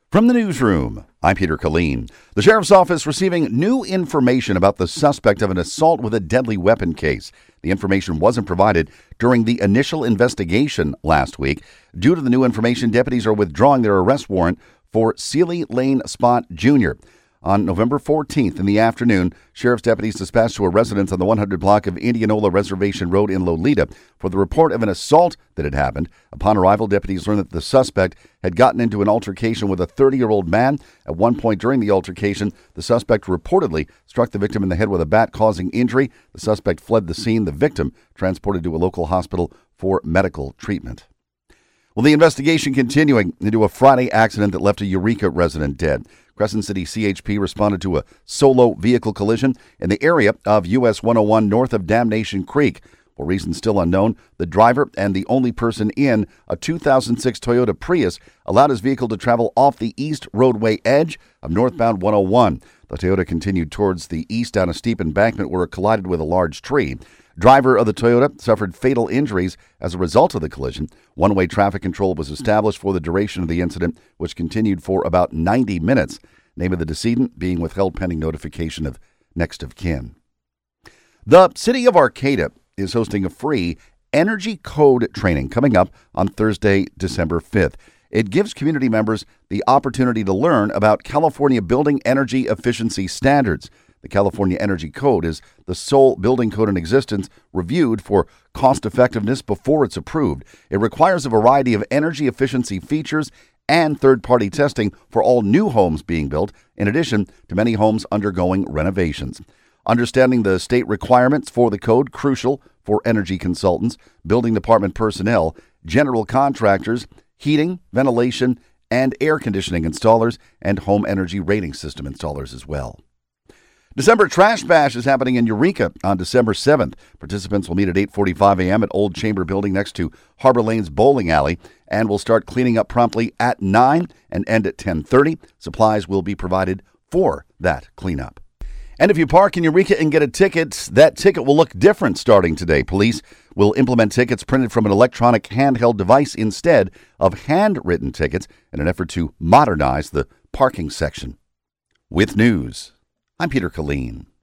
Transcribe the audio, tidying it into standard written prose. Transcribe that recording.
From the newsroom, I'm Peter Killeen. The Sheriff's Office receiving new information about the suspect of an assault with a deadly weapon case. The information wasn't provided during the initial investigation last week. Due to the new information, deputies are withdrawing their arrest warrant for Sealy Lane Spot Jr. On November 14th in the afternoon, sheriff's deputies dispatched to a residence on the 100 block of Indianola Reservation Road in Lolita for the report of an assault that had happened. Upon arrival, deputies learned that the suspect had gotten into an altercation with a 30-year-old man. At one point during the altercation, the suspect reportedly struck the victim in the head with a bat, causing injury. The suspect fled the scene. The victim transported to a local hospital for medical treatment. Well, the investigation continuing into a Friday accident that left a Eureka resident dead. Crescent City CHP responded to a solo vehicle collision in the area of US 101 north of Damnation Creek. For reasons still unknown, the driver and the only person in a 2006 Toyota Prius allowed his vehicle to travel off the east roadway edge of northbound 101. The Toyota continued towards the east down a steep embankment where it collided with a large tree. Driver of the Toyota suffered fatal injuries as a result of the collision. One-way traffic control was established for the duration of the incident, which continued for about 90 minutes. Name of the decedent being withheld pending notification of next of kin. The city of Arcata is hosting a free energy code training coming up on Thursday, December 5th. It gives community members the opportunity to learn about California building energy efficiency standards. The California Energy Code is the sole building code in existence reviewed for cost effectiveness before it's approved. It requires a variety of energy efficiency features and third-party testing for all new homes being built, in addition to many homes undergoing renovations. Understanding the state requirements for the code, crucial for energy consultants, building department personnel, general contractors, heating, ventilation, and air conditioning installers, and home energy rating system installers as well. December Trash Bash is happening in Eureka on December 7th. Participants will meet at 8:45 a.m. at Old Chamber Building next to Harbor Lane's Bowling Alley and will start cleaning up promptly at 9 and end at 10:30. Supplies will be provided for that cleanup. And if you park in Eureka and get a ticket, that ticket will look different starting today. Police will implement tickets printed from an electronic handheld device instead of handwritten tickets in an effort to modernize the parking section. With news, I'm Peter Killeen.